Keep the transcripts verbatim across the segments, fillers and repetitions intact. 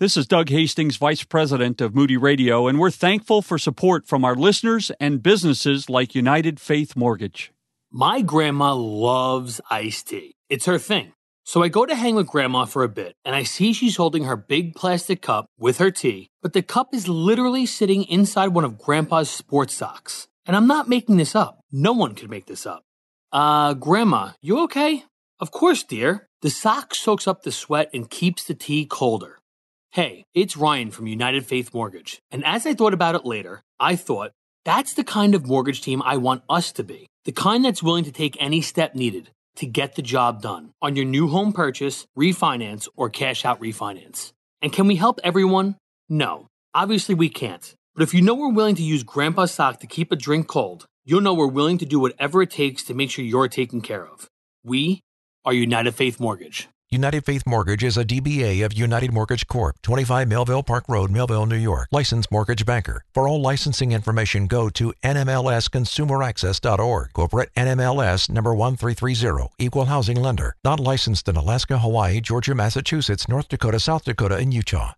This is Doug Hastings, Vice President of Moody Radio, and we're thankful for support from our listeners and businesses like United Faith Mortgage. My grandma loves iced tea. It's her thing. So I go to hang with Grandma for a bit, and I see she's holding her big plastic cup with her tea, but the cup is literally sitting inside one of Grandpa's sports socks. And I'm not making this up. No one could make this up. Uh, Grandma, you okay? Of course, dear. The sock soaks up the sweat and keeps the tea colder. Hey, it's Ryan from United Faith Mortgage. And as I thought about it later, I thought, that's the kind of mortgage team I want us to be. The kind that's willing to take any step needed to get the job done on your new home purchase, refinance, or cash out refinance. And can we help everyone? No, obviously we can't. But if you know we're willing to use Grandpa's sock to keep a drink cold, you'll know we're willing to do whatever it takes to make sure you're taken care of. We are United Faith Mortgage. United Faith Mortgage is a D B A of United Mortgage Corp, twenty-five Melville Park Road, Melville, New York. Licensed mortgage banker. For all licensing information, go to N M L S consumer access dot org. Corporate N M L S number one three three zero. Equal housing lender. Not licensed in Alaska, Hawaii, Georgia, Massachusetts, North Dakota, South Dakota, and Utah.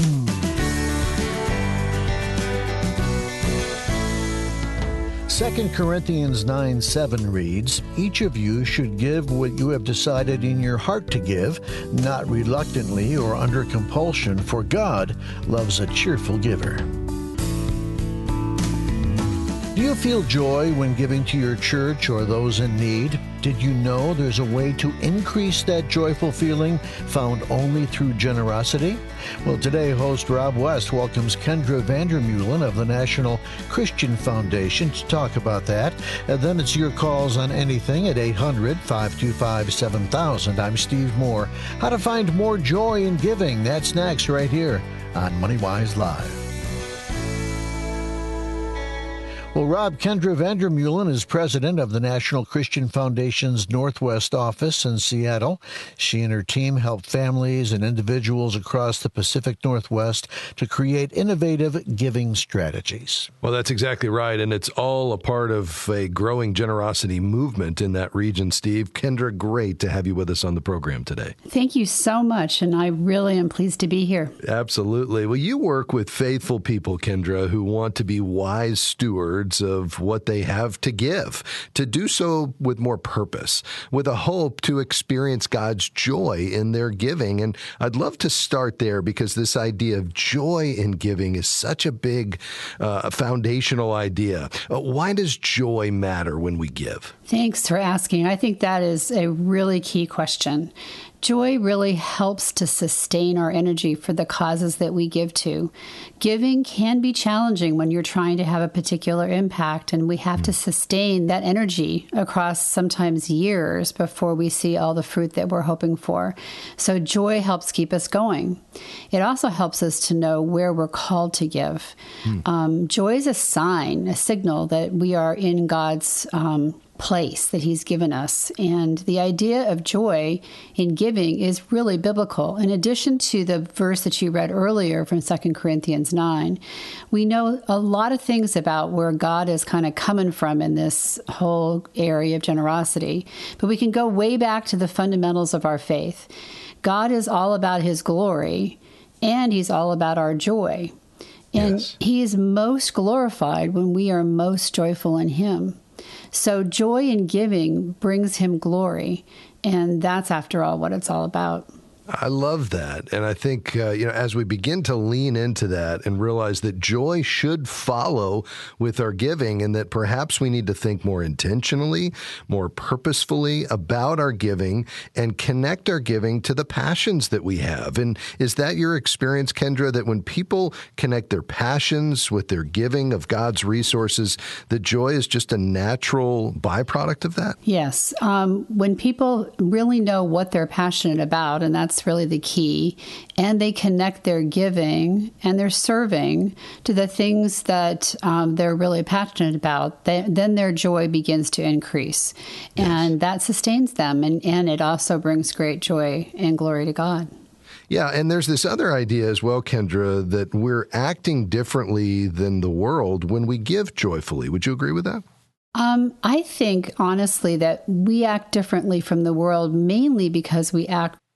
Second Corinthians nine seven reads, "Each of you should give what you have decided in your heart to give, not reluctantly or under compulsion, for God loves a cheerful giver." Do you feel joy when giving to your church or those in need? Did you know there's a way to increase that joyful feeling found only through generosity? Well, today, host Rob West welcomes Kendra Vandermeulen of the National Christian Foundation to talk about that. And then it's your calls on anything at eight hundred, five two five, seven thousand. I'm Steve Moore. How to find more joy in giving. That's next right here on MoneyWise Live. Well, Rob, Kendra Vandermeulen is president of the National Christian Foundation's Northwest office in Seattle. She and her team help families and individuals across the Pacific Northwest to create innovative giving strategies. Well, that's exactly right, and it's all a part of a growing generosity movement in that region, Steve. Kendra, great to have you with us on the program today. Thank you so much, and I really am pleased to be here. Absolutely. Well, you work with faithful people, Kendra, who want to be wise stewards of what they have to give, to do so with more purpose, with a hope to experience God's joy in their giving. And I'd love to start there because this idea of joy in giving is such a big uh, foundational idea. Uh, why does joy matter when we give? Thanks for asking. I think that is a really key question. Joy really helps to sustain our energy for the causes that we give to. Giving can be challenging when you're trying to have a particular impact, and we have mm. to sustain that energy across sometimes years before we see all the fruit that we're hoping for. So joy helps keep us going. It also helps us to know where we're called to give. Mm. Um, joy is a sign, a signal that we are in God's um place that he's given us. And the idea of joy in giving is really biblical. In addition to the verse that you read earlier from Second Corinthians nine, we know a lot of things about where God is kind of coming from in this whole area of generosity. But we can go way back to the fundamentals of our faith. God is all about his glory, and he's all about our joy. And yes. he is most glorified when we are most joyful in him. So joy in giving brings him glory, and that's, after all, what it's all about. I love that. And I think, uh, you know, as we begin to lean into that and realize that joy should follow with our giving, and that perhaps we need to think more intentionally, more purposefully about our giving and connect our giving to the passions that we have. And is that your experience, Kendra, that when people connect their passions with their giving of God's resources, that joy is just a natural byproduct of that? Yes. Um, when people really know what they're passionate about, and that's really the key, and they connect their giving and their serving to the things that um, they're really passionate about, they, then their joy begins to increase. Yes. And that sustains them, and, and it also brings great joy and glory to God. Yeah, and there's this other idea as well, Kendra, that we're acting differently than the world when we give joyfully. Would you agree with that? Um, I think, honestly, that we act differently from the world mainly because we act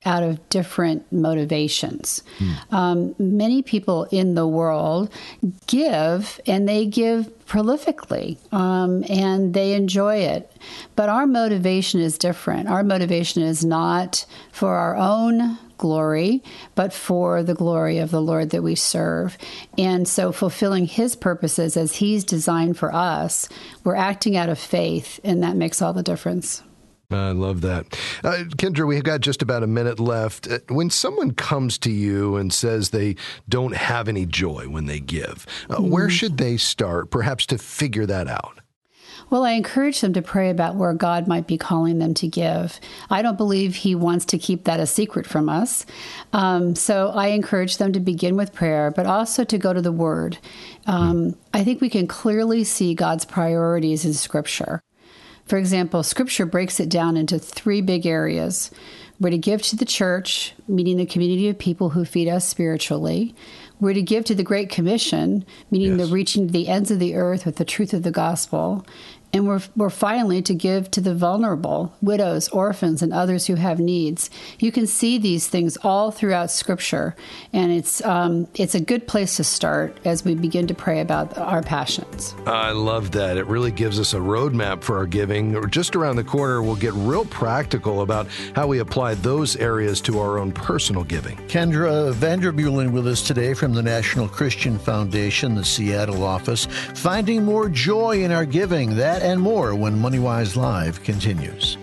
out of different motivations. Hmm. Um, many people in the world give, and they give prolifically, um, and they enjoy it. But our motivation is different. Our motivation is not for our own glory, but for the glory of the Lord that we serve. And so fulfilling His purposes as He's designed for us, we're acting out of faith, and that makes all the difference. I love that. Uh, Kendra, we've got just about a minute left. Uh, when someone comes to you and says they don't have any joy when they give, uh, mm. where should they start, perhaps to figure that out? Well, I encourage them to pray about where God might be calling them to give. I don't believe He wants to keep that a secret from us. Um, so I encourage them to begin with prayer, but also to go to the Word. Um, mm. I think we can clearly see God's priorities in Scripture. For example, Scripture breaks it down into three big areas. We're to give to the church, meaning the community of people who feed us spiritually. We're to give to the Great Commission, meaning yes. the reaching to the ends of the earth with the truth of the gospel. And we're, we're finally to give to the vulnerable, widows, orphans, and others who have needs. You can see these things all throughout Scripture, and it's um, it's a good place to start as we begin to pray about our passions. I love that. It really gives us a roadmap for our giving. Just around the corner, we'll get real practical about how we apply those areas to our own personal giving. Kendra Vandermeulen with us today from the National Christian Foundation, the Seattle office. Finding more joy in our giving, that and more when MoneyWise Live continues.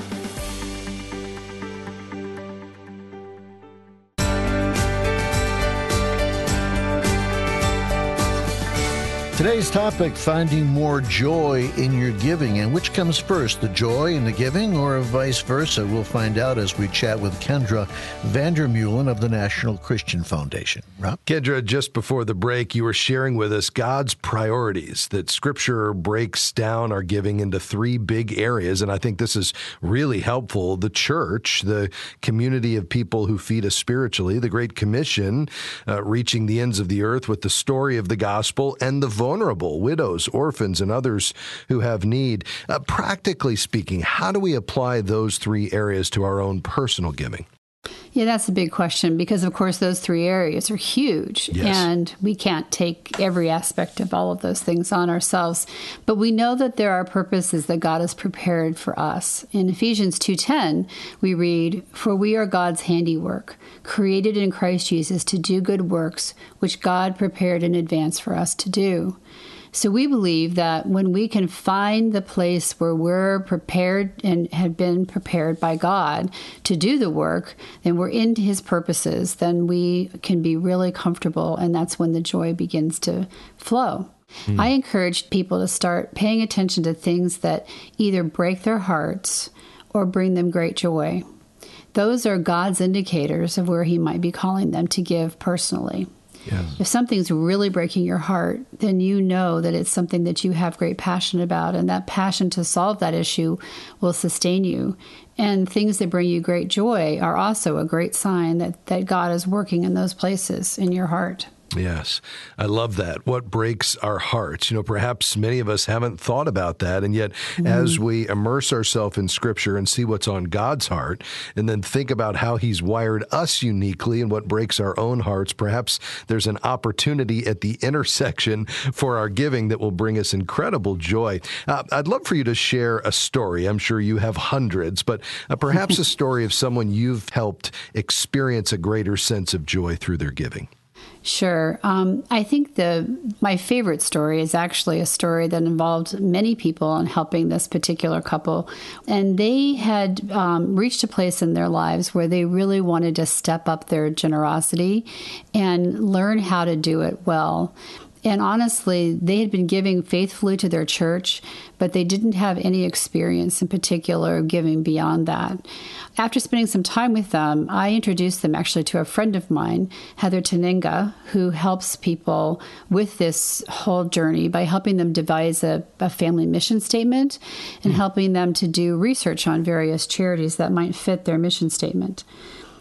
Today's topic, finding more joy in your giving. And which comes first, the joy in the giving or vice versa? We'll find out as we chat with Kendra Vandermeulen of the National Christian Foundation. Rob? Kendra, just before the break, you were sharing with us God's priorities, that Scripture breaks down our giving into three big areas. And I think this is really helpful. The church, the community of people who feed us spiritually, the Great Commission, uh, reaching the ends of the earth with the story of the gospel, and the vulnerable, widows, orphans, and others who have need. Uh, practically speaking, how do we apply those three areas to our own personal giving? Yeah, that's a big question because, of course, those three areas are huge, yes. and we can't take every aspect of all of those things on ourselves. But we know that there are purposes that God has prepared for us. In Ephesians two ten, we read, "For we are God's handiwork, created in Christ Jesus to do good works, which God prepared in advance for us to do." So we believe that when we can find the place where we're prepared and have been prepared by God to do the work, then we're into His purposes, then we can be really comfortable, and that's when the joy begins to flow. Mm. I encourage people to start paying attention to things that either break their hearts or bring them great joy. Those are God's indicators of where He might be calling them to give personally. Yes. If something's really breaking your heart, then you know that it's something that you have great passion about, and that passion to solve that issue will sustain you. And things that bring you great joy are also a great sign that, that God is working in those places in your heart. Yes, I love that. What breaks our hearts? You know, perhaps many of us haven't thought about that. And yet, mm-hmm. as we immerse ourselves in Scripture and see what's on God's heart, and then think about how He's wired us uniquely and what breaks our own hearts, perhaps there's an opportunity at the intersection for our giving that will bring us incredible joy. Uh, I'd love for you to share a story. I'm sure you have hundreds, but uh, perhaps a story of someone you've helped experience a greater sense of joy through their giving. Sure. Um, I think the my favorite story is actually a story that involved many people in helping this particular couple. And they had um, reached a place in their lives where they really wanted to step up their generosity and learn how to do it well. And honestly, they had been giving faithfully to their church, but they didn't have any experience in particular of giving beyond that. After spending some time with them, I introduced them actually to a friend of mine, Heather Taninga, who helps people with this whole journey by helping them devise a, a family mission statement and mm. helping them to do research on various charities that might fit their mission statement.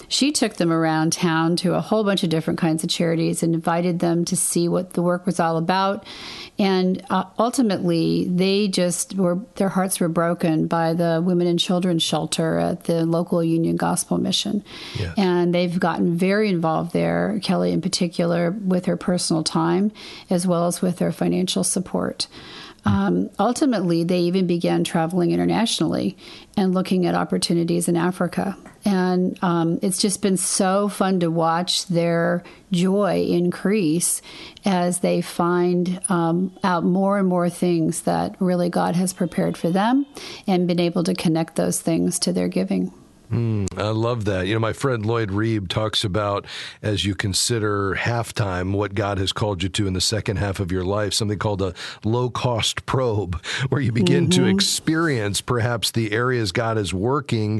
she took them around town to a whole bunch of different kinds of charities and invited them to see what the work was all about. And uh, ultimately, they just were, their hearts were broken by the Women and Children's Shelter at the local Union Gospel Mission. Yes. And they've gotten very involved there, Kelly in particular, with her personal time, as well as with their financial support. Um, ultimately, they even began traveling internationally and looking at opportunities in Africa. And um, it's just been so fun to watch their joy increase as they find um, out more and more things that really God has prepared for them and been able to connect those things to their giving. Mm, I love that. You know, my friend Lloyd Reeb talks about, as you consider halftime, what God has called you to in the second half of your life, something called a low-cost probe, where you begin mm-hmm. to experience perhaps the areas God is working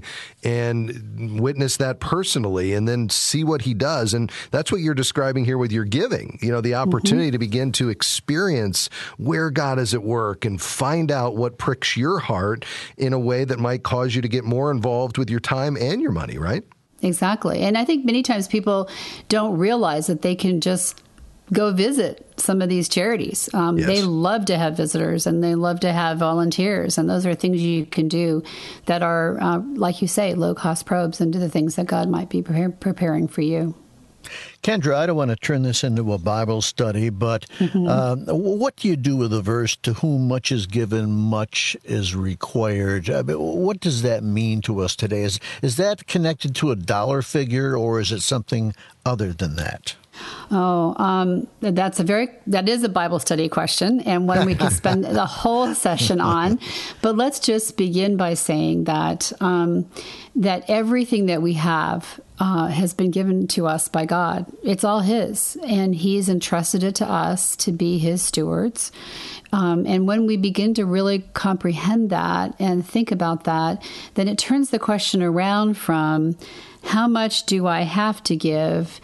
and witness that personally and then see what he does. And that's what you're describing here with your giving, you know, the opportunity mm-hmm. to begin to experience where God is at work and find out what pricks your heart in a way that might cause you to get more involved with your time and your money, right? Exactly. And I think many times people don't realize that they can just go visit some of these charities. Um, yes. They love to have visitors and they love to have volunteers. And those are things you can do that are, uh, like you say, low-cost probes into the things that God might be pre- preparing for you. Kendra, I don't want to turn this into a Bible study, but mm-hmm. uh, what do you do with the verse, to whom much is given, much is required? I mean, what does that mean to us today? Is, is that connected to a dollar figure, or is it something other than that? Oh, um, that's a very, that is a Bible study question, and one we could spend the whole session on. But let's just begin by saying that um, that everything that we have uh, has been given to us by God. It's all His, and He's entrusted it to us to be His stewards. Um, and when we begin to really comprehend that and think about that, then it turns the question around from how much do I have to give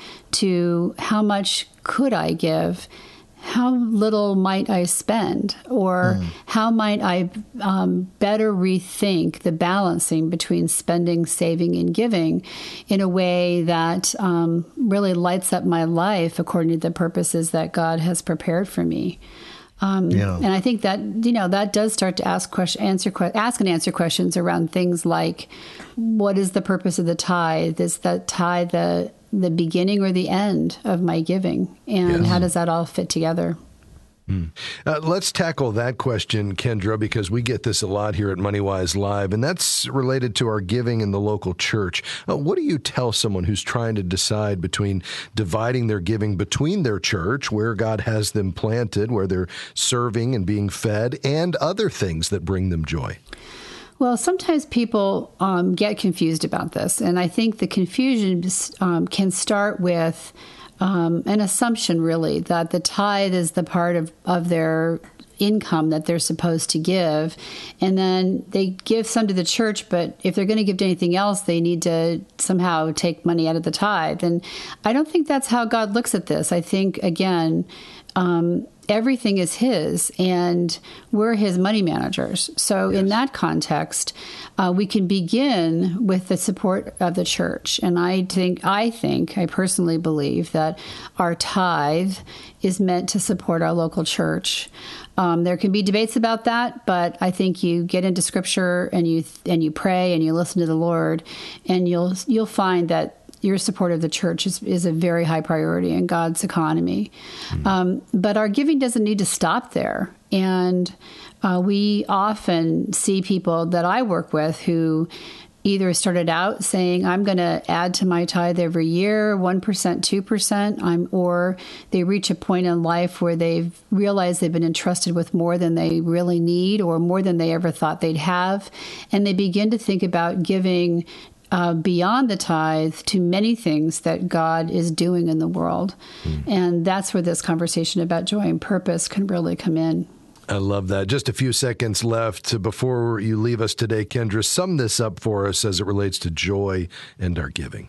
to how much could I give? How little might I spend? Or mm. how might I um, better rethink the balancing between spending, saving, and giving in a way that um, really lights up my life according to the purposes that God has prepared for me? Um, yeah. And I think that, you know, that does start to ask question, answer, ask and answer questions around things like, what is the purpose of the tithe? Is the tithe the, the beginning or the end of my giving? And yes. how does that all fit together? Hmm. Uh, let's tackle that question, Kendra, because we get this a lot here at MoneyWise Live, and that's related to our giving in the local church. Uh, what do you tell someone who's trying to decide between dividing their giving between their church, where God has them planted, where they're serving and being fed, and other things that bring them joy? Well, sometimes people um, get confused about this, and I think the confusion um, can start with Um, an assumption, really, that the tithe is the part of, of their income that they're supposed to give. And then they give some to the church, but if they're going to give to anything else, they need to somehow take money out of the tithe. And I don't think that's how God looks at this. I think, again, um, everything is His, and we're His money managers. So yes. in that context, uh, we can begin with the support of the church. And I think, I think, I personally believe that our tithe is meant to support our local church. Um, there can be debates about that, but I think you get into Scripture and you and you pray and you listen to the Lord, and you'll you'll find that your support of the church is, is a very high priority in God's economy. Mm. Um, but our giving doesn't need to stop there. And uh, we often see people that I work with who either started out saying, I'm going to add to my tithe every year, one percent, two percent, I'm, or they reach a point in life where they've realized they've been entrusted with more than they really need or more than they ever thought they'd have. And they begin to think about giving Uh, beyond the tithe to many things that God is doing in the world. Mm. And that's where this conversation about joy and purpose can really come in. I love that. Just a few seconds left before you leave us today, Kendra. Sum this up for us as it relates to joy and our giving.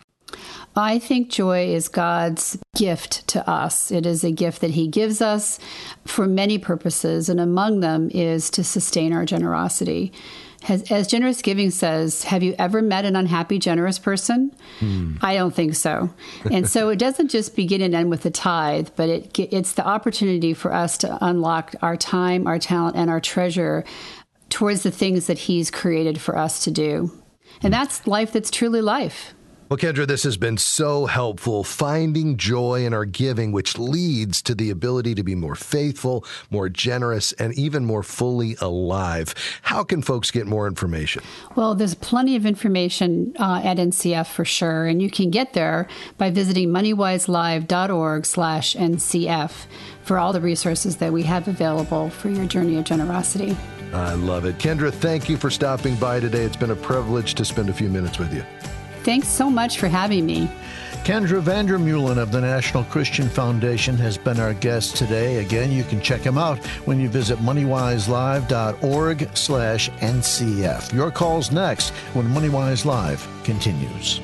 I think joy is God's gift to us. It is a gift that He gives us for many purposes, and among them is to sustain our generosity. As, as generous giving says, have you ever met an unhappy, generous person? Hmm. I don't think so. And so it doesn't just begin and end with the tithe, but it it's the opportunity for us to unlock our time, our talent, and our treasure towards the things that He's created for us to do. And that's life that's truly life. Well, Kendra, this has been so helpful, finding joy in our giving, which leads to the ability to be more faithful, more generous, and even more fully alive. How can folks get more information? Well, there's plenty of information uh, at N C F for sure, and you can get there by visiting moneywiselive.org slash NCF for all the resources that we have available for your journey of generosity. I love it. Kendra, thank you for stopping by today. It's been a privilege to spend a few minutes with you. Thanks so much for having me. Kendra Vandermeulen of the National Christian Foundation has been our guest today. Again, you can check him out when you visit moneywiselive.org slash NCF. Your call's next when MoneyWise Live continues.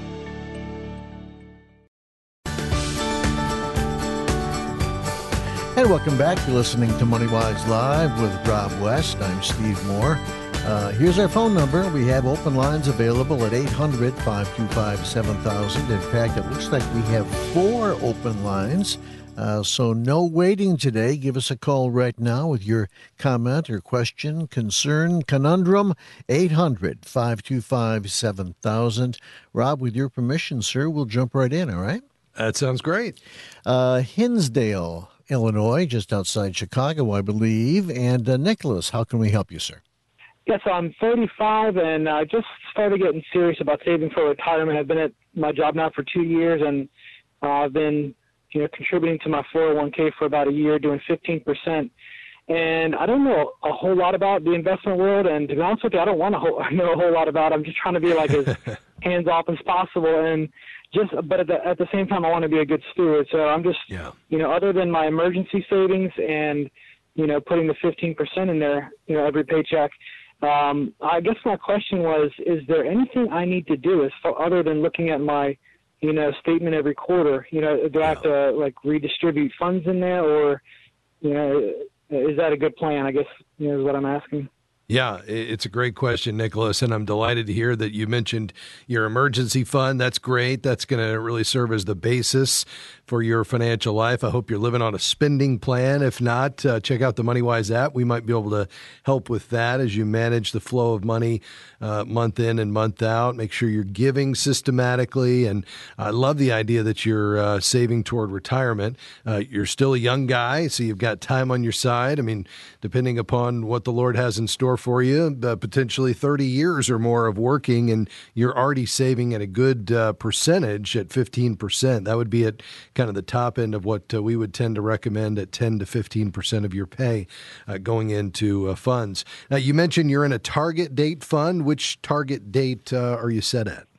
And welcome back. You're listening to MoneyWise Live with Rob West. I'm Steve Moore. Uh, here's our phone number. We have open lines available at eight hundred, five two five, seven thousand. In fact, it looks like we have four open lines. Uh, so no waiting today. Give us a call right now with your comment or question, concern, conundrum, eight hundred, five two five, seven thousand. Rob, with your permission, sir, we'll jump right in, all right? That sounds great. Uh, Hinsdale, Illinois, just outside Chicago, I believe. And uh, Nicholas, how can we help you, sir? Yes, I'm thirty-five, and I just started getting serious about saving for retirement. I've been at my job now for two years, and uh, I've been, you know, contributing to my four oh one k for about a year, doing fifteen percent. And I don't know a whole lot about the investment world, and to be honest with you, I don't want to ho- know a whole lot about it. I'm just trying to be like as hands-off as possible, and just, but at the, at the same time, I want to be a good steward. So I'm just, yeah. you know, other than my emergency savings and, you know, putting the fifteen percent in there, you know, every paycheck. Um, I guess my question was, is there anything I need to do as far, other than looking at my, you know, statement every quarter? You know, do I have to like redistribute funds in there, or, you know, is that a good plan? I guess, you know, is what I'm asking. Yeah, it's a great question, Nicholas, and I'm delighted to hear that you mentioned your emergency fund. That's great. That's going to really serve as the basis for your financial life. I hope you're living on a spending plan. If not, uh, check out the MoneyWise app. We might be able to help with that as you manage the flow of money uh, month in and month out. Make sure you're giving systematically, and I love the idea that you're uh, saving toward retirement. Uh, you're still a young guy, so you've got time on your side. I mean, depending upon what the Lord has in store for you, uh, potentially thirty years or more of working, and you're already saving at a good uh, percentage at fifteen percent. That would be at kind of the top end of what uh, we would tend to recommend at ten to fifteen percent of your pay uh, going into uh, funds. Now, you mentioned you're in a target date fund. Which target date uh, are you set at?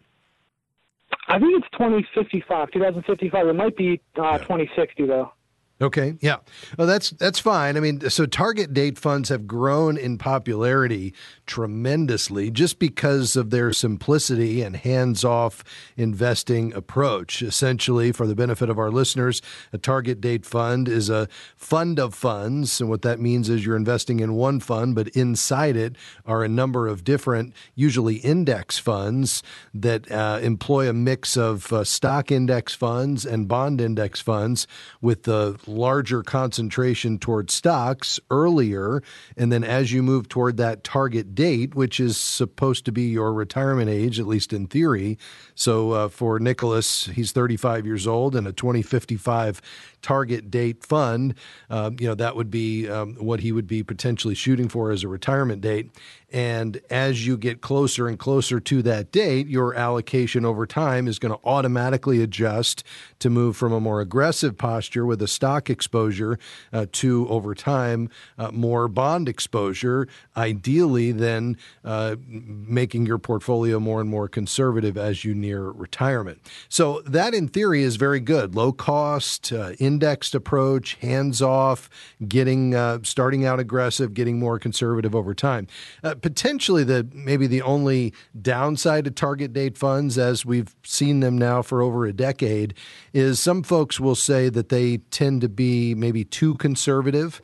I think it's twenty fifty-five, twenty fifty-five. It might be uh, yeah. twenty sixty, though. Okay, yeah. Well, that's that's fine. I mean, so target date funds have grown in popularity tremendously just because of their simplicity and hands-off investing approach. Essentially, for the benefit of our listeners, a target date fund is a fund of funds, and what that means is you're investing in one fund, but inside it are a number of different, usually index funds that uh, employ a mix of uh, stock index funds and bond index funds with the larger concentration toward stocks earlier, and then as you move toward that target date, which is supposed to be your retirement age, at least in theory. So uh, for Nicholas, he's thirty-five years old, and a twenty fifty-five target date fund, um, you know, that would be um, what he would be potentially shooting for as a retirement date. And as you get closer and closer to that date, your allocation over time is going to automatically adjust to move from a more aggressive posture with a stock exposure uh, to, over time, uh, more bond exposure, ideally then uh, making your portfolio more and more conservative as you near retirement. So that, in theory, is very good. Low cost, uh, indexed approach, hands-off, getting uh, starting out aggressive, getting more conservative over time. Uh, potentially the maybe the only downside to target date funds, as we've seen them now for over a decade, is some folks will say that they tend to be maybe too conservative.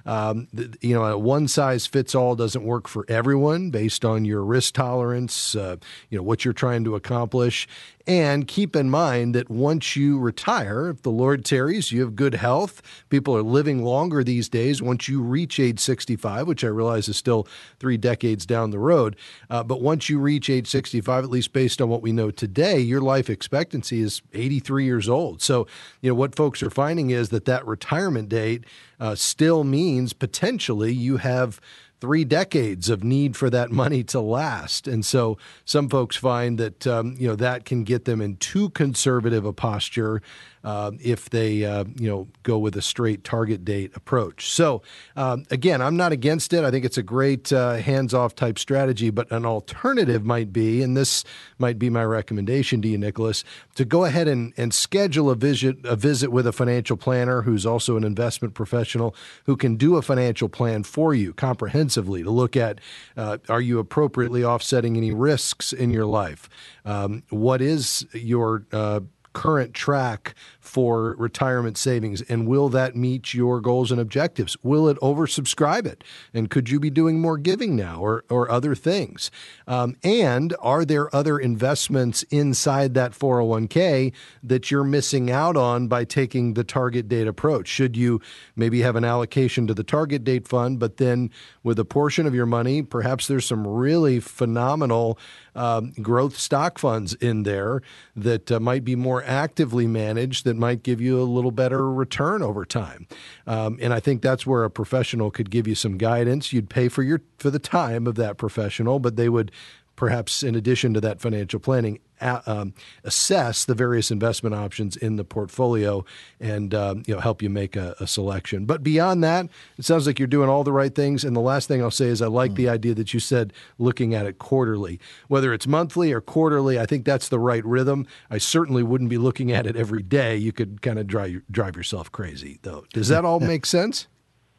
Um, th- you know, a one size fits all doesn't work for everyone based on your risk tolerance, uh, you know, what you're trying to accomplish. And keep in mind that once you retire, if the Lord tarries, you have good health, people are living longer these days. Once you reach age sixty-five, which I realize is still three decades down the road, uh, but once you reach age sixty-five, at least based on what we know today, your life expectancy is eighty-three years old. So, you know, what folks are finding is that that retirement date uh, still means potentially you have three decades of need for that money to last. And so some folks find that, um, you know, that can get them in too conservative a posture uh, if they, uh, you know, go with a straight target date approach. So, um, again, I'm not against it. I think it's a great uh, hands-off type strategy, but an alternative might be, and this might be my recommendation to you, Nicholas, to go ahead and, and schedule a visit, a visit with a financial planner who's also an investment professional who can do a financial plan for you comprehensively to look at, uh, are you appropriately offsetting any risks in your life? Um, what is your uh, current track for retirement savings, and will that meet your goals and objectives? Will it oversubscribe it? And could you be doing more giving now or, or other things? Um, and are there other investments inside that four oh one k that you're missing out on by taking the target date approach? Should you maybe have an allocation to the target date fund, but then with a portion of your money, perhaps there's some really phenomenal um, growth stock funds in there that uh, might be more actively managed, that might give you a little better return over time. Um, and I think that's where a professional could give you some guidance. You'd pay for your for the time of that professional, but they would perhaps, in addition to that financial planning, uh, um, assess the various investment options in the portfolio and um, you know help you make a, a selection. But beyond that, it sounds like you're doing all the right things. And the last thing I'll say is I like mm. the idea that you said looking at it quarterly. Whether it's monthly or quarterly, I think that's the right rhythm. I certainly wouldn't be looking at it every day. You could kind of drive, drive yourself crazy, though. Does that all make sense?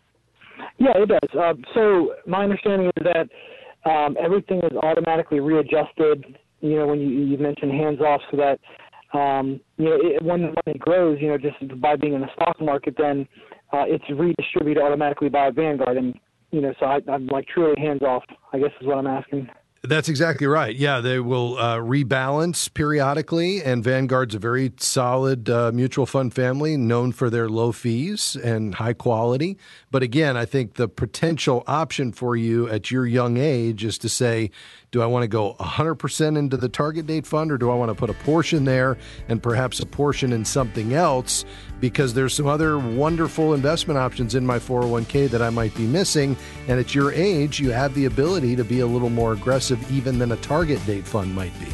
Yeah, it does. Uh, so my understanding is that Um, everything is automatically readjusted, you know, when you, you mentioned hands-off, so that, um, you know, it, when the money grows, you know, just by being in the stock market, then uh, it's redistributed automatically by Vanguard. And, you know, so I, I'm like truly hands-off, I guess is what I'm asking. That's exactly right. Yeah, they will uh, rebalance periodically, and Vanguard's a very solid uh, mutual fund family known for their low fees and high quality. But again, I think the potential option for you at your young age is to say, do I want to go one hundred percent into the target date fund, or do I want to put a portion there and perhaps a portion in something else, because there's some other wonderful investment options in my four oh one k that I might be missing. And at your age, you have the ability to be a little more aggressive even than a target date fund might be.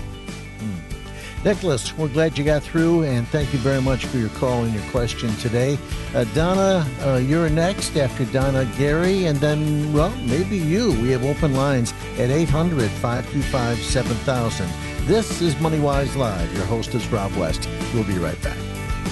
Nicholas, we're glad you got through, and thank you very much for your call and your question today. Uh, Donna, uh, you're next after Donna, Gary, and then, well, maybe you. We have open lines at eight hundred, five two five, seven thousand. This is MoneyWise Live. Your host is Rob West. We'll be right back.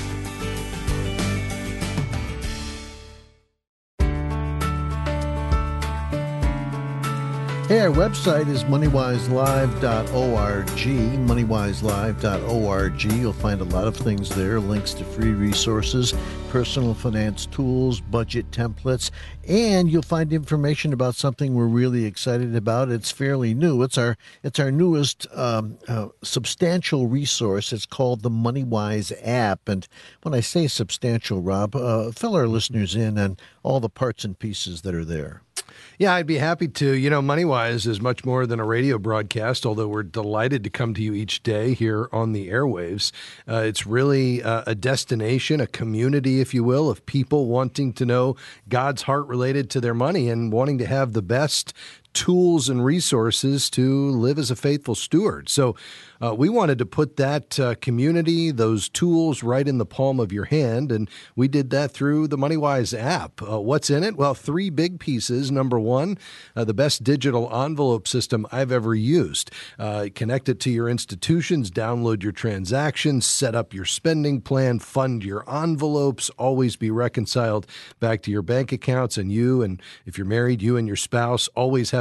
Hey, our website is money wise live dot org, money wise live dot org. You'll find a lot of things there, links to free resources, personal finance tools, budget templates, and you'll find information about something we're really excited about. It's fairly new. It's our it's our newest um, uh, substantial resource. It's called the MoneyWise app. And when I say substantial, Rob, uh, fill our listeners in on all the parts and pieces that are there. Yeah, I'd be happy to. You know, MoneyWise is much more than a radio broadcast, although we're delighted to come to you each day here on the airwaves. Uh, it's really uh, a destination, a community, if you will, of people wanting to know God's heart related to their money and wanting to have the best tools and resources to live as a faithful steward. So uh, we wanted to put that uh, community, those tools right in the palm of your hand, and we did that through the MoneyWise app. Uh, what's in it? Well, three big pieces. Number one, uh, the best digital envelope system I've ever used. Uh, connect it to your institutions, download your transactions, set up your spending plan, fund your envelopes, always be reconciled back to your bank accounts, and you, and if you're married, you and your spouse always have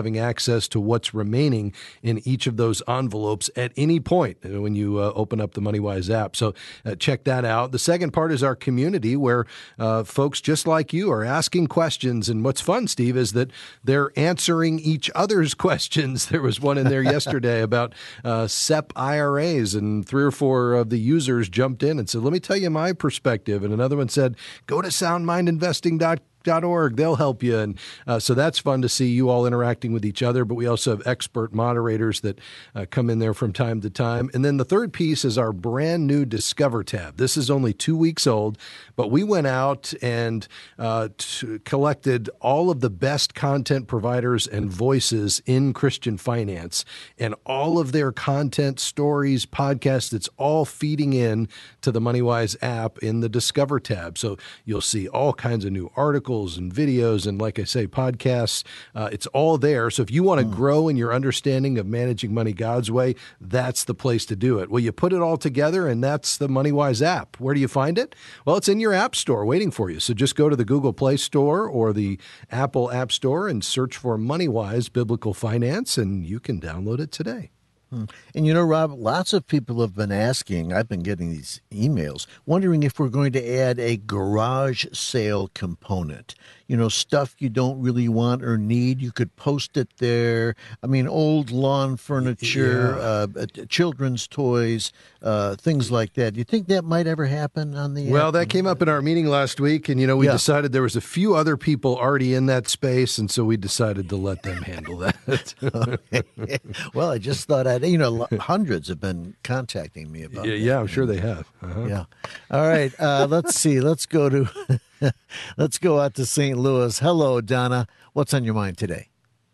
having access to what's remaining in each of those envelopes at any point when you uh, open up the MoneyWise app. So uh, check that out. The second part is our community, where uh, folks just like you are asking questions. And what's fun, Steve, is that they're answering each other's questions. There was one in there yesterday about uh, S E P I R As, and three or four of the users jumped in and said, let me tell you my perspective. And another one said, go to sound mind investing dot com. Dot org. They'll help you. And uh, so that's fun to see you all interacting with each other. But we also have expert moderators that uh, come in there from time to time. And then the third piece is our brand new Discover tab. This is only two weeks old, but we went out and uh, t- collected all of the best content providers and voices in Christian finance, and all of their content, stories, podcasts. It's all feeding in to the MoneyWise app in the Discover tab. So you'll see all kinds of new articles and videos and, like I say, podcasts. Uh, it's all there. So if you want to mm. grow in your understanding of managing money God's way, that's the place to do it. Well, you put it all together, and that's the MoneyWise app. Where do you find it? Well, it's in your app store waiting for you. So just go to the Google Play Store or the Apple App Store and search for MoneyWise Biblical Finance, and you can download it today. And, you know, Rob, lots of people have been asking, I've been getting these emails, wondering if we're going to add a garage sale component. You know, stuff you don't really want or need, you could post it there. I mean, old lawn furniture, yeah. uh, children's toys, uh, things like that. Do you think that might ever happen on the Well, app? that came up in our meeting last week, and, you know, we yeah. decided there was a few other people already in that space, and so we decided to let them handle that. Okay. Well, I just thought I'd, you know, hundreds have been contacting me about yeah, that. Yeah, I'm sure they have. Uh-huh. Yeah. All right. Uh, let's see. Let's go to... Let's go out to Saint Louis. Hello, Donna. What's on your mind today?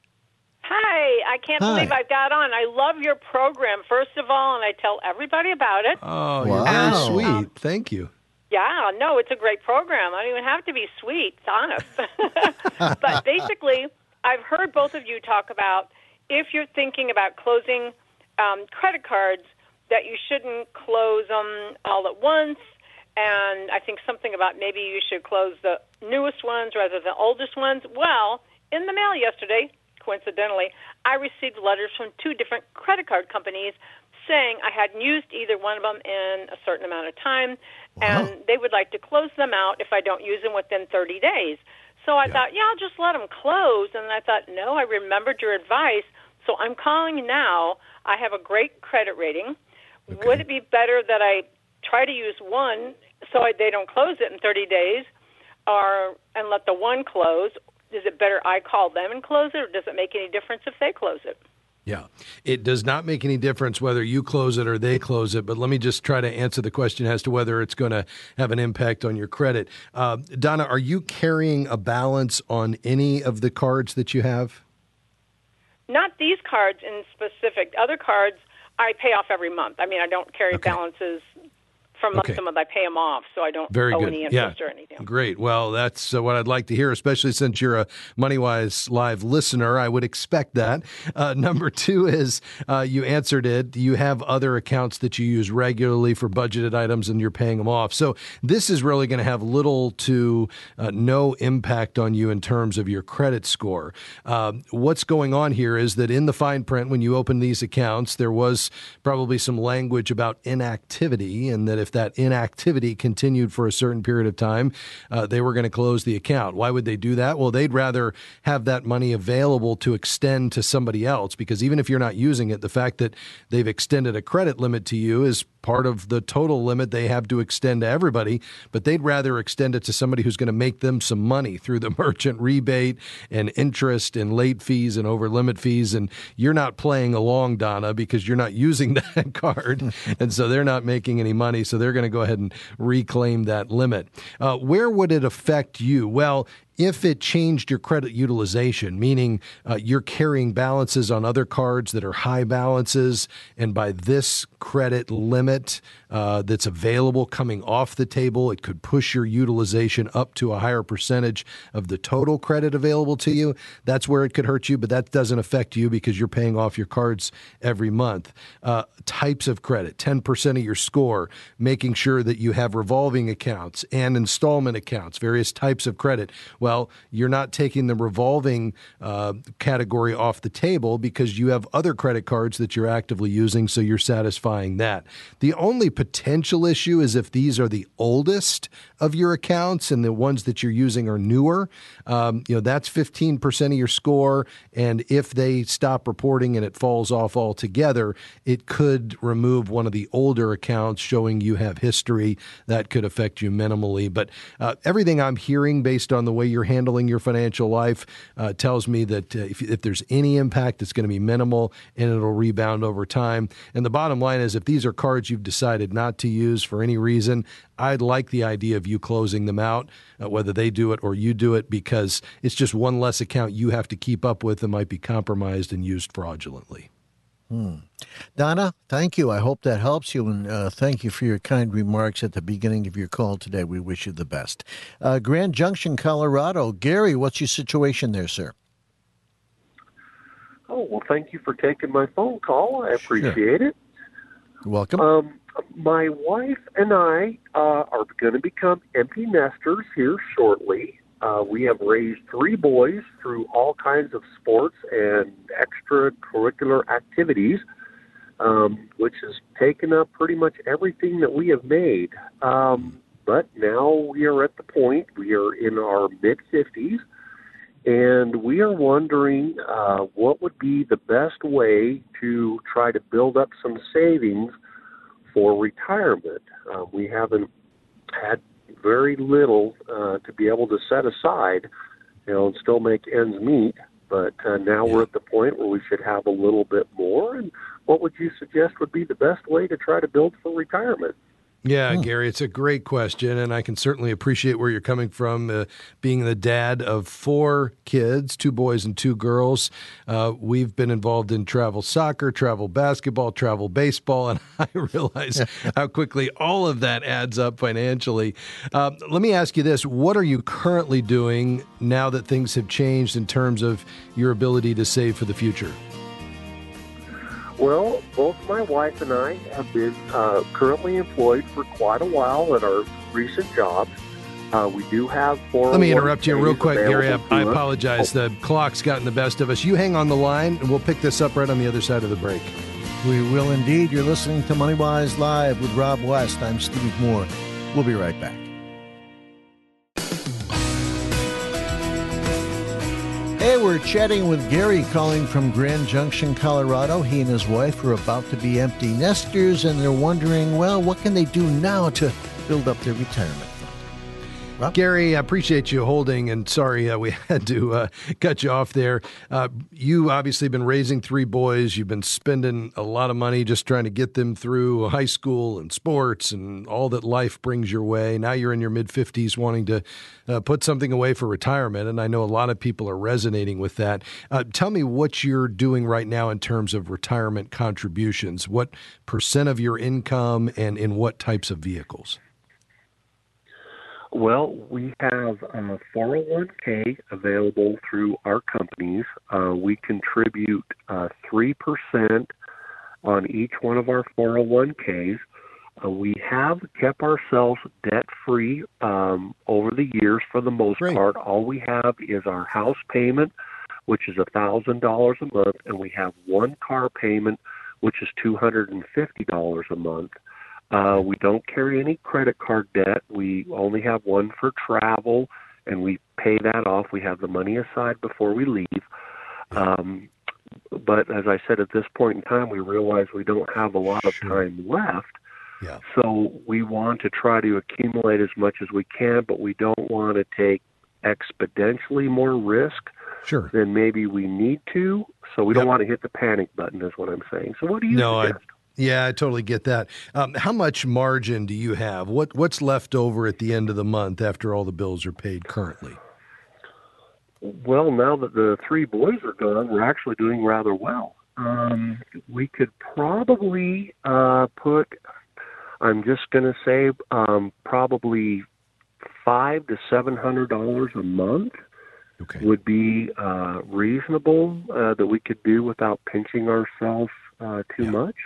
Hi. I can't Hi. believe I got on. I love your program, first of all, and I tell everybody about it. Oh, Wow. you're very Um, sweet. um, Thank you. Yeah, no, it's a great program. I don't even have to be sweet. It's honest. But basically, I've heard both of you talk about if you're thinking about closing um, credit cards, that you shouldn't close them all at once. And I think something about maybe you should close the newest ones rather than the oldest ones. Well, in the mail yesterday, coincidentally, I received letters from two different credit card companies saying I hadn't used either one of them in a certain amount of time, wow. and they would like to close them out if I don't use them within thirty days. So I yeah. thought, yeah, I'll just let them close. And I thought, no, I remembered your advice, so I'm calling now. I have a great credit rating. Okay. Would it be better that I try to use one so I, they don't close it in thirty days, or and let the one close? Is it better I call them and close it, or does it make any difference if they close it? Yeah, it does not make any difference whether you close it or they close it, but let me just try to answer the question as to whether it's going to have an impact on your credit. Uh, Donna, are you carrying a balance on any of the cards that you have? Not these cards in specific. Other cards I pay off every month. I mean, I don't carry Okay. balances from month Okay. to month. I pay them off, so I don't Very owe good. any Yeah. interest or anything. Great. Well, that's uh, what I'd like to hear, especially since you're a MoneyWise Live listener. I would expect that. Uh, number two is uh, you answered it. You have other accounts that you use regularly for budgeted items, and you're paying them off. So this is really going to have little to uh, no impact on you in terms of your credit score. Um, what's going on here is that in the fine print, when you open these accounts, there was probably some language about inactivity, and that if that inactivity continued for a certain period of time, uh, they were going to close the account. Why would they do that? Well, they'd rather have that money available to extend to somebody else, because even if you're not using it, the fact that they've extended a credit limit to you is part of the total limit they have to extend to everybody, but they'd rather extend it to somebody who's going to make them some money through the merchant rebate and interest and late fees and over limit fees. And you're not playing along, Donna, because you're not using that card. And so they're not making any money. So they're going to go ahead and reclaim that limit. Uh, where would it affect you? Well, if it changed your credit utilization, meaning uh, you're carrying balances on other cards that are high balances, and by this credit limit uh, that's available coming off the table, it could push your utilization up to a higher percentage of the total credit available to you. That's where it could hurt you, but that doesn't affect you because you're paying off your cards every month. Uh, types of credit, ten percent of your score, making sure that you have revolving accounts and installment accounts, various types of credit. Well, Well, you're not taking the revolving uh, category off the table because you have other credit cards that you're actively using, so you're satisfying that. The only potential issue is if these are the oldest of your accounts and the ones that you're using are newer. Um, you know, that's fifteen percent of your score, and if they stop reporting and it falls off altogether, it could remove one of the older accounts showing you have history. That could affect you minimally. But uh, everything I'm hearing based on the way you're handling your financial life uh, tells me that uh, if, if there's any impact, it's going to be minimal and it'll rebound over time. And the bottom line is if these are cards you've decided not to use for any reason, I'd like the idea of you closing them out, uh, whether they do it or you do it, because it's just one less account you have to keep up with that might be compromised and used fraudulently. Hmm. Donna, thank you. I hope that helps you, and uh, thank you for your kind remarks at the beginning of your call today. We wish you the best. Uh, Grand Junction, Colorado. Gary, what's your situation there, sir? Oh, well, thank you for taking my phone call. I appreciate Sure. it. You're welcome. Um, my wife and I uh, are going to become empty nesters here shortly. Uh, we have raised three boys through all kinds of sports and extracurricular activities, um, which has taken up pretty much everything that we have made. Um, but now we are at the point, we are in our mid-fifties, and we are wondering uh, what would be the best way to try to build up some savings for retirement. Uh, we haven't had very little uh, to be able to set aside, you know, and still make ends meet. But uh, now we're at the point where we should have a little bit more. And what would you suggest would be the best way to try to build for retirement? Yeah, Gary, it's a great question, and I can certainly appreciate where you're coming from. Uh, being the dad of four kids, two boys and two girls, uh, we've been involved in travel soccer, travel basketball, travel baseball, and I realize how quickly all of that adds up financially. Uh, let me ask you this. What are you currently doing now that things have changed in terms of your ability to save for the future? Well, both my wife and I have been uh, currently employed for quite a while at our recent jobs. Uh, we do have four. Let me interrupt you real quick, Gary. I, I us. apologize. The clock's gotten the best of us. You hang on the line, and we'll pick this up right on the other side of the break. We will indeed. You're listening to MoneyWise Live with Rob West. I'm Steve Moore. We'll be right back. Hey, we're chatting with Gary calling from Grand Junction, Colorado. He and his wife are about to be empty nesters, and they're wondering, well, what can they do now to build up their retirement fund? Rob? Gary, I appreciate you holding, and sorry uh, we had to uh, cut you off there. Uh, you obviously been raising three boys. You've been spending a lot of money just trying to get them through high school and sports and all that life brings your way. Now you're in your mid-fifties wanting to uh, put something away for retirement, and I know a lot of people are resonating with that. Uh, tell me what you're doing right now in terms of retirement contributions. What percent of your income and in what types of vehicles? Well, we have a four oh one k available through our companies. Uh, we contribute uh, three percent on each one of our four oh one k's. Uh, we have kept ourselves debt-free um, over the years for the most Great. part. All we have is our house payment, which is one thousand dollars a month, and we have one car payment, which is two hundred fifty dollars a month. Uh, we don't carry any credit card debt. We only have one for travel, and we pay that off. We have the money aside before we leave. Um, but as I said, at this point in time, we realize we don't have a lot of time left. Yeah. So we want to try to accumulate as much as we can, but we don't want to take exponentially more risk Sure. than maybe we need to. So we Yep. don't want to hit the panic button is what I'm saying. So what do you No, I, suggest? yeah, I totally get that. Um, how much margin do you have? What What's left over at the end of the month after all the bills are paid currently? Well, now that the three boys are gone, we're actually doing rather well. Um, we could probably uh, put, I'm just going to say, um, probably five to seven hundred dollars a month Okay. would be uh, reasonable uh, that we could do without pinching ourselves uh, too Yeah. much.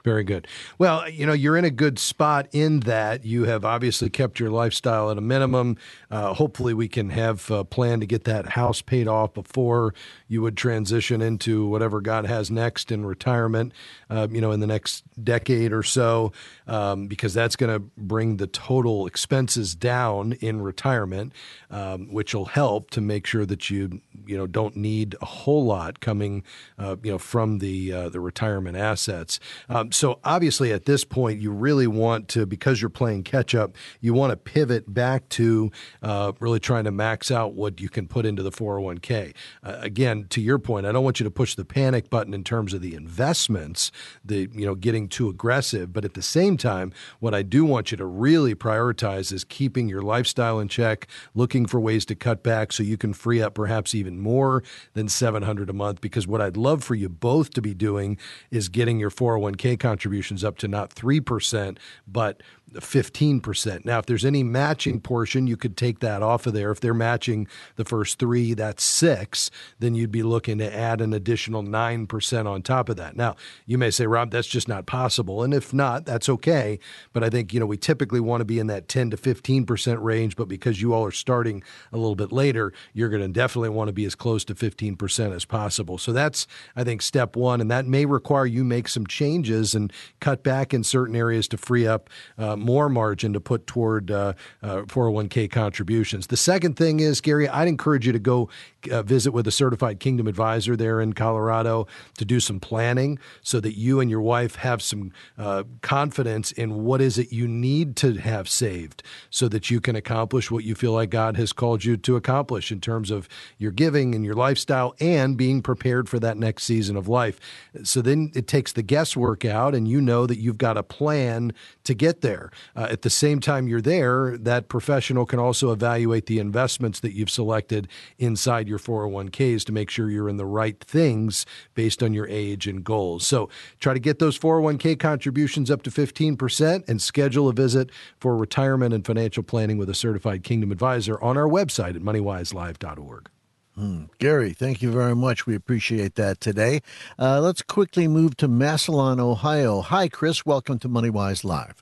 Very good. Well, you know, you're in a good spot in that you have obviously kept your lifestyle at a minimum. Uh, hopefully we can have a plan to get that house paid off before you would transition into whatever God has next in retirement, uh, you know, in the next decade or so, um, because that's going to bring the total expenses down in retirement, um, which will help to make sure that you, you know, don't need a whole lot coming, uh, you know, from the uh, the retirement assets. Um, So obviously at this point, you really want to, because you're playing catch up, you want to pivot back to uh, really trying to max out what you can put into the four oh one k. Uh, again, to your point, I don't want you to push the panic button in terms of the investments, the you know getting too aggressive. But at the same time, what I do want you to really prioritize is keeping your lifestyle in check, looking for ways to cut back so you can free up perhaps even more than seven hundred dollars a month. Because what I'd love for you both to be doing is getting your four oh one k contributions up to not three percent, but fifteen percent. Now, if there's any matching portion, you could take that off of there. If they're matching the first three, that's six, then you'd be looking to add an additional nine percent on top of that. Now, you may say, Rob, that's just not possible. And if not, that's okay. But I think, you know, we typically want to be in that ten to fifteen percent range, but because you all are starting a little bit later, you're going to definitely want to be as close to fifteen percent as possible. So that's, I think, step one. And that may require you make some changes and cut back in certain areas to free up uh, more margin to put toward uh, uh, four oh one k contributions. The second thing is, Gary, I'd encourage you to go uh, visit with a certified Kingdom advisor there in Colorado to do some planning so that you and your wife have some uh, confidence in what is it you need to have saved so that you can accomplish what you feel like God has called you to accomplish in terms of your giving and your lifestyle and being prepared for that next season of life. So then it takes the guesswork out and you know that you've got a plan to get there. Uh, at the same time you're there, that professional can also evaluate the investments that you've selected inside your four oh one k's to make sure you're in the right things based on your age and goals. So try to get those four oh one k contributions up to fifteen percent and schedule a visit for retirement and financial planning with a certified Kingdom advisor on our website at money wise live dot org. Hmm. Gary, thank you very much. We appreciate that today. Uh, let's quickly move to Massillon, Ohio. Hi, Chris. Welcome to MoneyWise Live.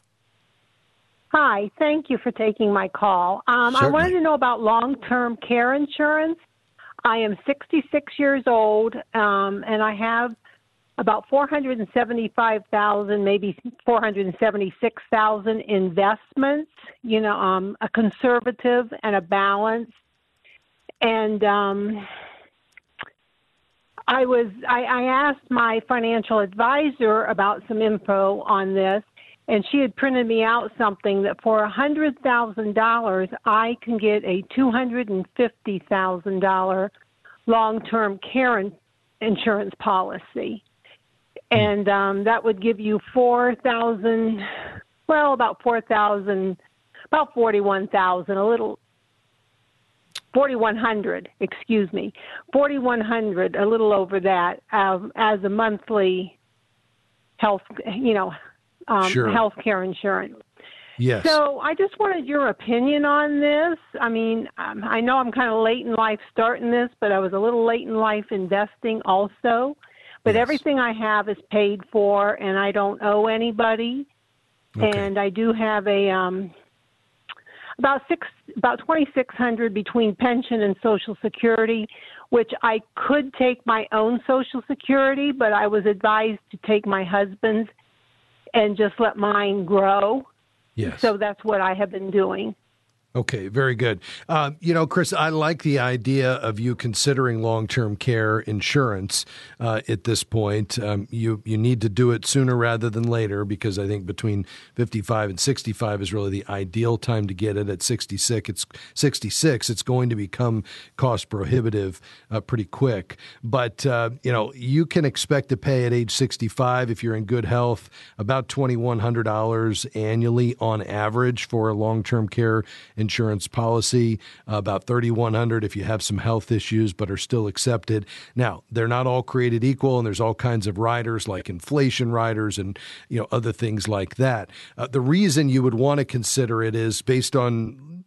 Hi, thank you for taking my call. Um, I wanted to know about long-term care insurance. I am sixty-six years old, um, and I have about four hundred seventy-five thousand, maybe four hundred seventy-six thousand investments. You know, um, a conservative and a balance. And um, I was I, I asked my financial advisor about some info on this. And she had printed me out something that for one hundred thousand dollars, I can get a two hundred fifty thousand dollars long-term care in- insurance policy. And um, that would give you four thousand dollars, well, about four thousand dollars, about forty-one thousand dollars, a little, forty-one hundred dollars, excuse me, forty-one hundred dollars, a little over that, um, as a monthly health, you know, Um, sure. health care insurance. Yes. So I just wanted your opinion on this. I mean, um, I know I'm kind of late in life starting this, but I was a little late in life investing also. But yes. Everything I have is paid for, and I don't owe anybody. Okay. And I do have a um, about six, about twenty-six hundred between pension and Social Security, which I could take my own Social Security, but I was advised to take my husband's and just let mine grow. Yes. So that's what I have been doing. Okay, very good. Uh, you know, Chris, I like the idea of you considering long-term care insurance uh, at this point. Um, you you need to do it sooner rather than later because I think between fifty-five and sixty-five is really the ideal time to get it. At sixty-six, it's sixty-six. It's going to become cost prohibitive uh, pretty quick. But uh, you know, you can expect to pay at age sixty-five if you're in good health about twenty-one hundred dollars annually on average for a long-term care insurance policy, uh, about thirty-one hundred dollars if you have some health issues but are still accepted. Now, they're not all created equal, and there's all kinds of riders like inflation riders and you know other things like that. Uh, the reason you would want to consider it is based on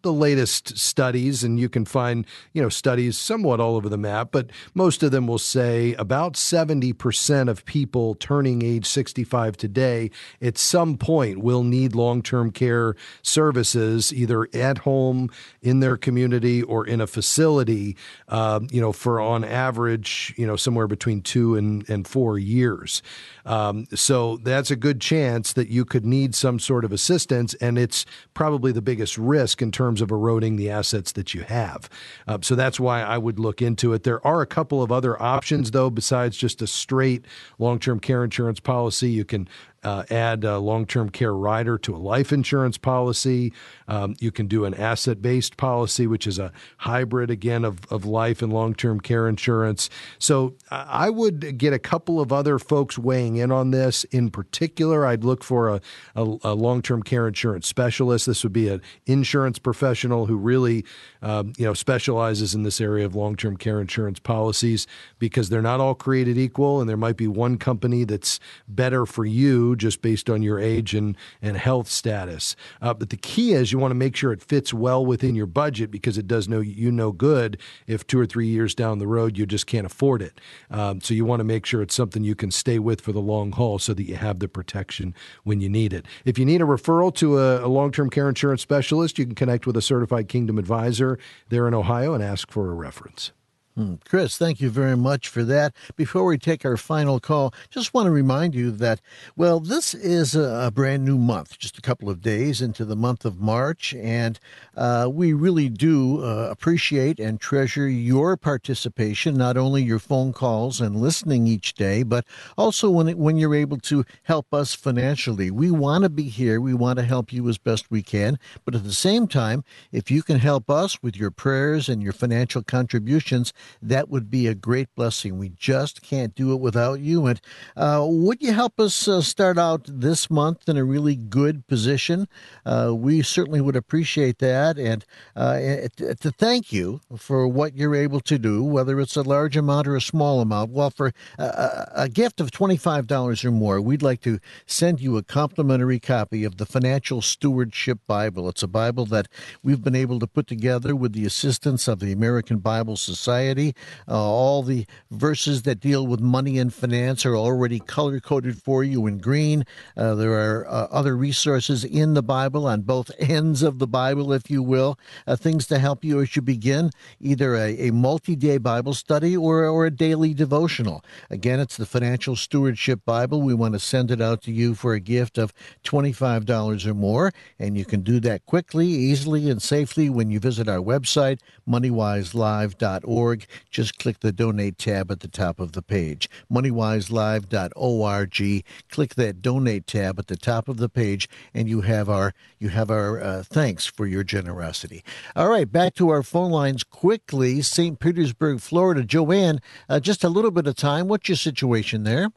the latest studies, and you can find, you know, studies somewhat all over the map, but most of them will say about seventy percent of people turning age sixty-five today at some point will need long-term care services, either at home, in their community, or in a facility, uh, you know, for on average, you know, somewhere between two and, and four years. Um, so that's a good chance that you could need some sort of assistance, and it's probably the biggest risk in terms of eroding the assets that you have. Uh, so that's why I would look into it. There are a couple of other options, though, besides just a straight long-term care insurance policy. You can Uh, add a long-term care rider to a life insurance policy. Um, you can do an asset-based policy, which is a hybrid, again, of, of life and long-term care insurance. So I would get a couple of other folks weighing in on this. In particular, I'd look for a, a, a long-term care insurance specialist. This would be an insurance professional who really um, you know, specializes in this area of long-term care insurance policies, because they're not all created equal, and there might be one company that's better for you just based on your age and, and health status. Uh, but the key is you want to make sure it fits well within your budget, because it does no you no good if two or three years down the road you just can't afford it. Um, so you want to make sure it's something you can stay with for the long haul so that you have the protection when you need it. If you need a referral to a, a long-term care insurance specialist, you can connect with a certified Kingdom advisor there in Ohio and ask for a reference. Chris, thank you very much for that. Before we take our final call, just want to remind you that, well, this is a brand new month, just a couple of days into the month of March, and uh, we really do uh, appreciate and treasure your participation, not only your phone calls and listening each day, but also when it, when you're able to help us financially. We want to be here. We want to help you as best we can, but at the same time, if you can help us with your prayers and your financial contributions, that would be a great blessing. We just can't do it without you. And uh, would you help us uh, start out this month in a really good position? Uh, we certainly would appreciate that. And uh, to thank you for what you're able to do, whether it's a large amount or a small amount. Well, for a, a gift of twenty-five dollars or more, we'd like to send you a complimentary copy of the Financial Stewardship Bible. It's a Bible that we've been able to put together with the assistance of the American Bible Society. Uh, all the verses that deal with money and finance are already color-coded for you in green. Uh, there are uh, other resources in the Bible on both ends of the Bible, if you will, uh, things to help you as you begin either a, a multi-day Bible study or, or a daily devotional. Again, it's the Financial Stewardship Bible. We want to send it out to you for a gift of twenty-five dollars or more, and you can do that quickly, easily, and safely when you visit our website, money wise live dot org. Just click the Donate tab at the top of the page, money wise live dot org. Click that Donate tab at the top of the page, and you have our you have our uh, thanks for your generosity. All right, back to our phone lines quickly. Saint Petersburg, Florida. Joanne, uh, just a little bit of time. What's your situation there?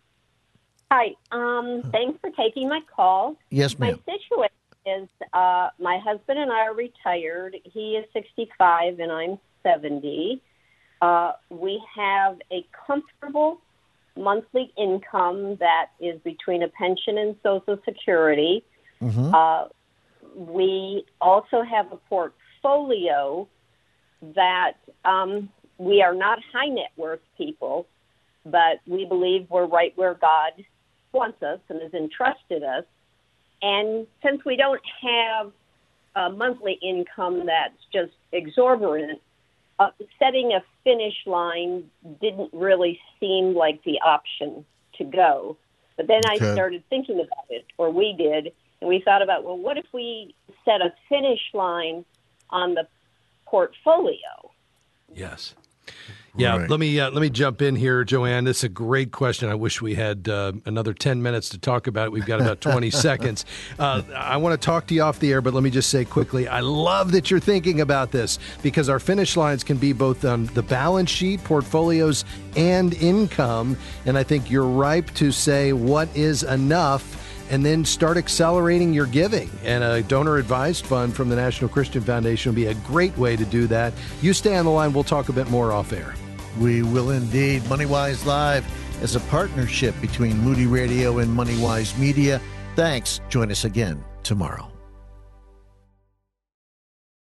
Hi. Um, thanks for taking my call. Yes, ma'am. My situation is uh, my husband and I are retired. He is sixty-five, and I'm seventy. Uh, we have a comfortable monthly income that is between a pension and Social Security. Mm-hmm. Uh, we also have a portfolio that um, we are not high net worth people, but we believe we're right where God wants us and has entrusted us. And since we don't have a monthly income that's just exorbitant, Uh, setting a finish line didn't really seem like the option to go. But then okay. I started thinking about it, or we did, and we thought about, well, what if we set a finish line on the portfolio? Yes. Yeah, right. let me uh, let me jump in here, Joanne. This is a great question. I wish we had uh, another ten minutes to talk about it. We've got about twenty seconds. Uh, I want to talk to you off the air, but let me just say quickly, I love that you're thinking about this, because our finish lines can be both on the balance sheet, portfolios, and income. And I think you're ripe to say what is enough, and then start accelerating your giving. And a donor-advised fund from the National Christian Foundation will be a great way to do that. You stay on the line. We'll talk a bit more off air. We will indeed. MoneyWise Live is a partnership between Moody Radio and MoneyWise Media. Thanks. Join us again tomorrow.